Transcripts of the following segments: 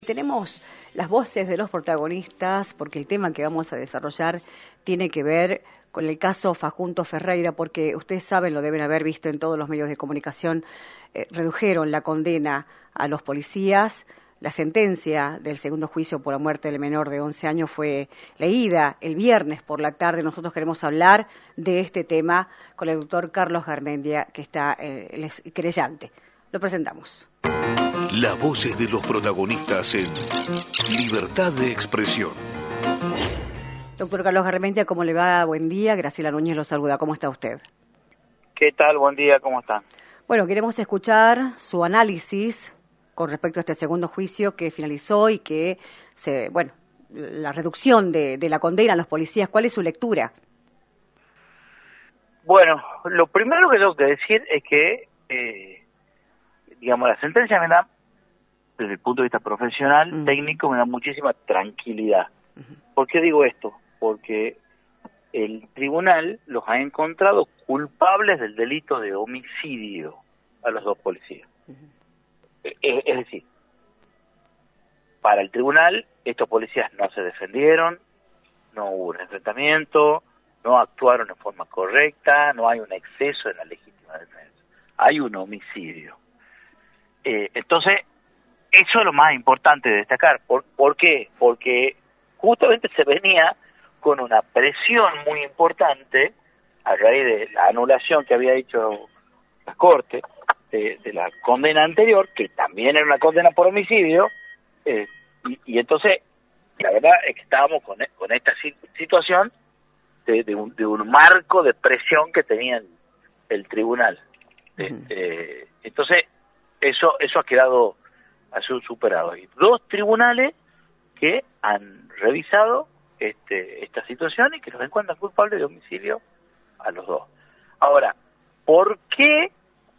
Tenemos las voces de los protagonistas porque el tema que vamos a desarrollar tiene que ver con el caso Facundo Ferreira, porque ustedes saben, lo deben haber visto en todos los medios de comunicación, redujeron la condena a los policías. La sentencia del segundo juicio por la muerte del menor de 11 años fue leída el viernes por la tarde. Nosotros queremos hablar de este tema con el doctor Carlos Garmendia, que está el querellante. Lo presentamos. Las voces de los protagonistas en Libertad de Expresión. Doctor Carlos Garmendia, ¿cómo le va? Buen día. Graciela Núñez lo saluda. ¿Cómo está usted? ¿Qué tal? Buen día, ¿cómo está? Bueno, queremos escuchar su análisis con respecto a este segundo juicio que finalizó y que, la reducción de la condena a los policías. ¿Cuál es su lectura? Bueno, lo primero que tengo que decir es que, la sentencia me da, desde el punto de vista profesional, técnico, me da muchísima tranquilidad. ¿Por qué digo esto? Porque el tribunal los ha encontrado culpables del delito de homicidio a los dos policías. Es decir, para el tribunal, estos policías no se defendieron, no hubo un enfrentamiento, no actuaron en forma correcta, no hay un exceso en la legítima defensa. Hay un homicidio. Entonces, eso es lo más importante de destacar. ¿Por qué? Porque justamente se venía con una presión muy importante a raíz de la anulación que había hecho la Corte de la condena anterior, que también era una condena por homicidio, y entonces la verdad es que estábamos con esta situación de un marco de presión que tenía el tribunal. Entonces eso ha quedado superado. Hay dos tribunales que han revisado esta situación y que los encuentran culpables de homicidio a los dos. Ahora, ¿por qué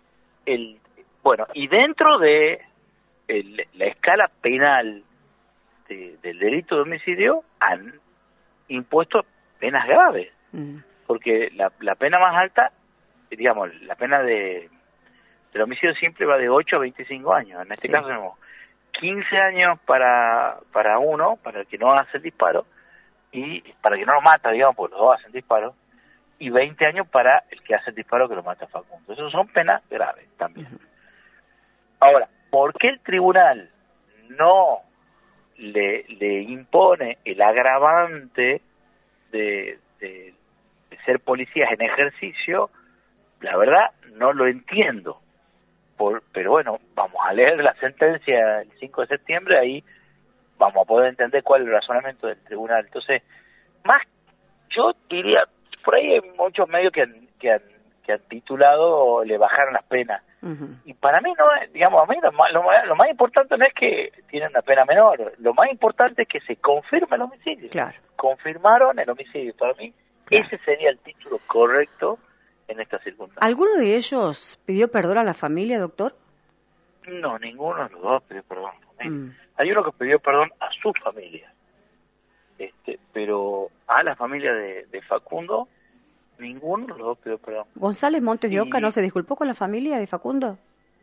y dentro de la escala penal del delito de homicidio han impuesto penas graves? Porque la pena más alta, la pena del homicidio simple va de 8 a 25 años. En este caso tenemos 15 años para uno, para el que no hace el disparo, y para el que no lo mata, porque los dos hacen disparo, y 20 años para el que hace el disparo que lo mata a Facundo. Esas son penas graves también. Ahora, ¿por qué el tribunal no le impone el agravante de ser policías en ejercicio? La verdad, no lo entiendo. Pero bueno, vamos a leer la sentencia el 5 de septiembre, ahí vamos a poder entender cuál es el razonamiento del tribunal. Entonces, yo diría, por ahí hay muchos medios que han titulado le bajaron las penas. Y para mí no, a mí lo más importante no es que tienen una pena menor, lo más importante es que se confirme el homicidio. Claro. Confirmaron el homicidio. Para mí, ese sería el título correcto en esta circunstancia. ¿Alguno de ellos pidió perdón a la familia, doctor? No, ninguno de los dos pidió perdón a la familia. Hay uno que pidió perdón a su familia, pero a la familia de Facundo, ninguno de los dos pidió perdón. ¿González Montes de Oca no se disculpó con la familia de Facundo?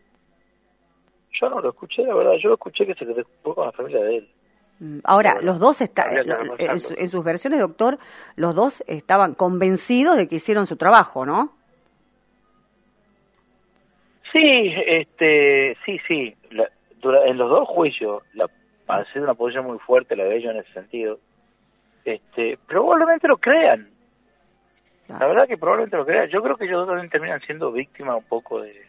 Yo no lo escuché, la verdad. Yo escuché que se disculpó con la familia de él. Ahora, los dos en sus versiones, doctor, los dos estaban convencidos de que hicieron su trabajo, ¿no? Sí. En los dos juicios, ha sido una posición muy fuerte la de ellos en ese sentido. Probablemente lo crean. Claro. La verdad que probablemente lo crean. Yo creo que ellos también terminan siendo víctimas un poco de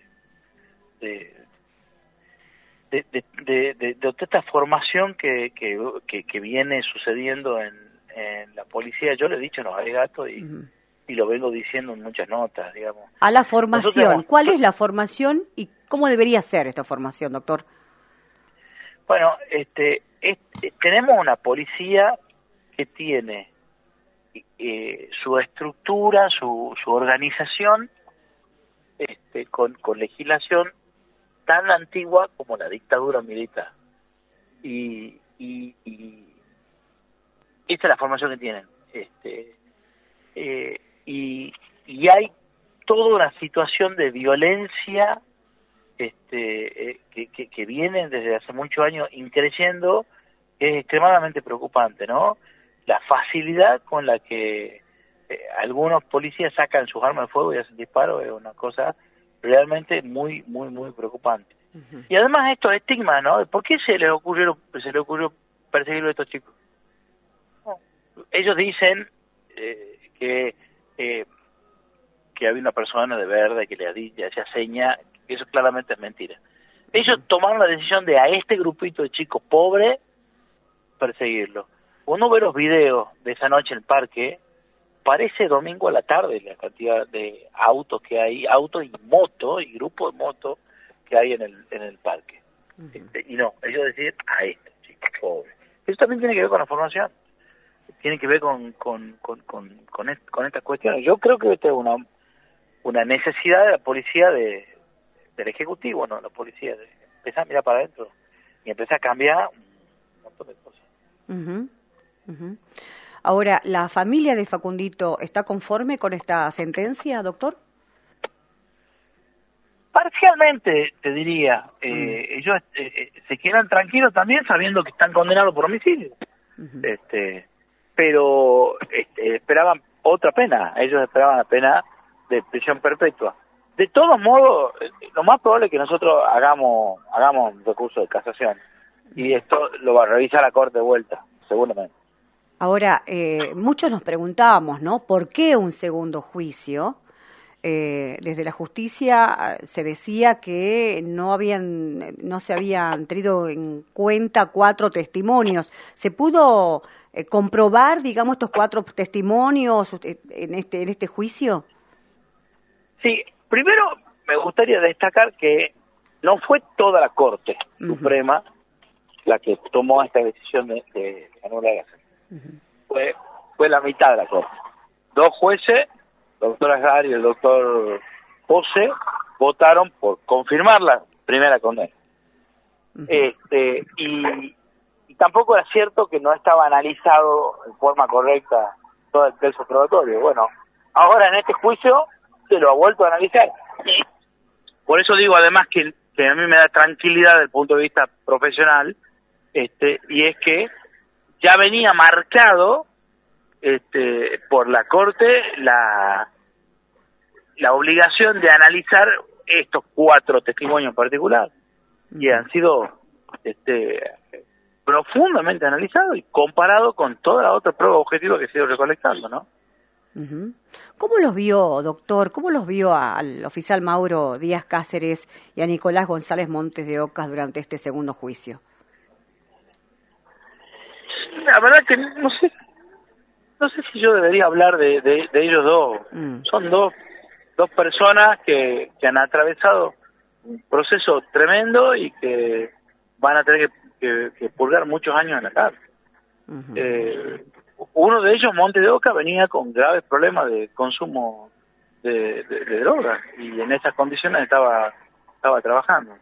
toda esta formación que viene sucediendo en la policía. Yo lo he dicho en los alegatos y lo vengo diciendo en muchas notas, A la formación, ¿cuál es la formación y cómo debería ser esta formación, doctor? Bueno, tenemos una policía que tiene su estructura, su organización, con legislación tan antigua como la dictadura militar. Y esta es la formación que tienen. Y hay toda una situación de violencia que vienen desde hace muchos años increciendo, es extremadamente preocupante, ¿no? La facilidad con la que algunos policías sacan sus armas de fuego y hacen disparos es una cosa realmente muy, muy, muy preocupante. Uh-huh. Y además estos estigmas, ¿no? ¿Por qué se les ocurrió perseguirlo a estos chicos? No. Ellos dicen que había una persona de verde que le hacía seña, eso claramente es mentira. Ellos tomaron la decisión de a este grupito de chicos pobres perseguirlo. Uno ve los videos de esa noche en el parque, parece domingo a la tarde la cantidad de autos que hay, autos y motos y grupos de motos que hay en el parque. Uh-huh. Y no, ellos deciden a este chico pobre. Eso también tiene que ver con la formación, tiene que ver con estas cuestiones. Yo creo que esta es una necesidad de la policía del Ejecutivo, ¿no? La policía de empezar a mirar para adentro y empezar a cambiar un montón de cosas. Uh-huh. Uh-huh. Ahora, ¿la familia de Facundito está conforme con esta sentencia, doctor? Parcialmente, te diría. Ellos se quedan tranquilos también sabiendo que están condenados por homicidio. Uh-huh. Pero esperaban otra pena. Ellos esperaban la pena de prisión perpetua. De todos modos, lo más probable es que nosotros hagamos un recurso de casación. Y esto lo va a revisar la Corte de vuelta, seguramente. Ahora, muchos nos preguntábamos, ¿no? ¿Por qué un segundo juicio? Desde la justicia se decía que no se habían tenido en cuenta 4 testimonios. ¿Se pudo comprobar, digamos, estos 4 testimonios en este juicio? Sí, primero me gustaría destacar que no fue toda la Corte Suprema la que tomó esta decisión de anular. Fue la mitad de la Corte. 2 jueces, el doctor Azar y el doctor Pose, votaron por confirmar la primera condena. Y tampoco era cierto que no estaba analizado en forma correcta todo el texto probatorio. Bueno, ahora en este juicio se lo ha vuelto a analizar. Por eso digo además que a mí me da tranquilidad desde el punto de vista profesional, y es que ya venía marcado por la Corte la obligación de analizar estos 4 testimonios en particular, y han sido profundamente analizados y comparados con toda la otra prueba objetiva que se ha ido recolectando, ¿no? Uh-huh. ¿Cómo los vio, doctor? ¿Cómo los vio al oficial Mauro Díaz Cáceres y a Nicolás González Montes de Oca durante este segundo juicio? La verdad que no sé si yo debería hablar de ellos dos. Son dos personas que han atravesado un proceso tremendo y que van a tener que purgar muchos años en la cárcel. Uh-huh. Uno de ellos, Montes de Oca, venía con graves problemas de consumo de drogas y en esas condiciones estaba trabajando.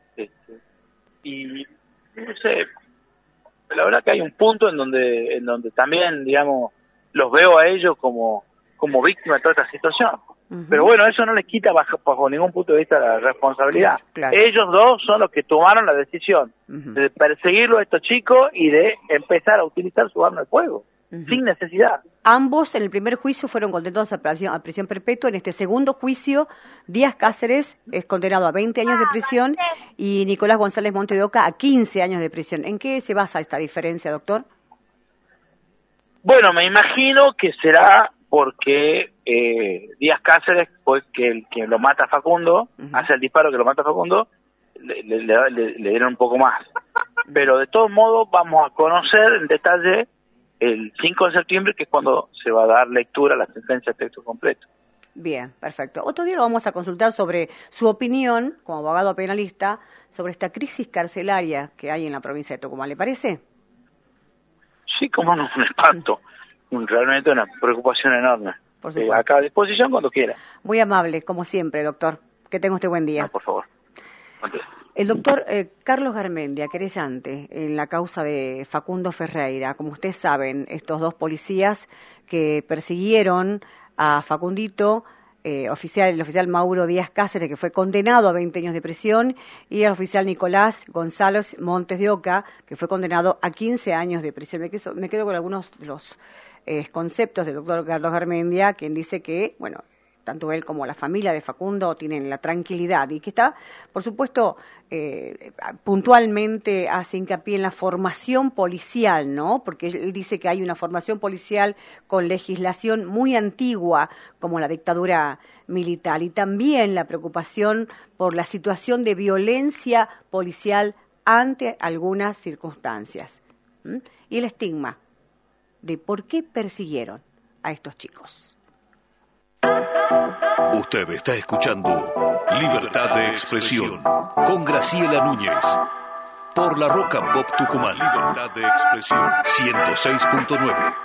Y no sé, la verdad que hay un punto en donde también, digamos, los veo a ellos como víctimas de toda esta situación. Uh-huh. Pero bueno, eso no les quita bajo ningún punto de vista la responsabilidad. Claro. Ellos dos son los que tomaron la decisión de perseguirlo a estos chicos y de empezar a utilizar su arma de fuego. Sin necesidad. Ambos en el primer juicio fueron condenados a prisión perpetua. En este segundo juicio, Díaz Cáceres es condenado a 20 años de prisión y Nicolás González Montes de Oca a 15 años de prisión. ¿En qué se basa esta diferencia, doctor? Bueno, me imagino que será porque Díaz Cáceres fue quien lo mata a Facundo, hace el disparo que lo mata a Facundo, le dieron un poco más. Pero de todos modos vamos a conocer en detalle el 5 de septiembre, que es cuando se va a dar lectura a la sentencia de texto completo. Bien, perfecto. Otro día lo vamos a consultar sobre su opinión, como abogado penalista, sobre esta crisis carcelaria que hay en la provincia de Tucumán. ¿Le parece? Sí, como no, un espanto. Realmente una preocupación enorme. Por supuesto. Acá a disposición cuando quiera. Muy amable, como siempre, doctor. Que tenga usted buen día. No, por favor. El doctor Carlos Garmendia, querellante en la causa de Facundo Ferreira. Como ustedes saben, estos 2 policías que persiguieron a Facundito el oficial Mauro Díaz Cáceres, que fue condenado a 20 años de prisión, y el oficial Nicolás González Montes de Oca, que fue condenado a 15 años de prisión. Me quedo con algunos de los conceptos del doctor Carlos Garmendia, quien dice que, bueno, tanto él como la familia de Facundo tienen la tranquilidad y que está, por supuesto, puntualmente hace hincapié en la formación policial, ¿no? Porque él dice que hay una formación policial con legislación muy antigua, como la dictadura militar, y también la preocupación por la situación de violencia policial ante algunas circunstancias. Y el estigma de por qué persiguieron a estos chicos. Usted está escuchando Libertad de Expresión con Graciela Núñez por La Roca Pop Tucumán. Libertad de Expresión 106.9.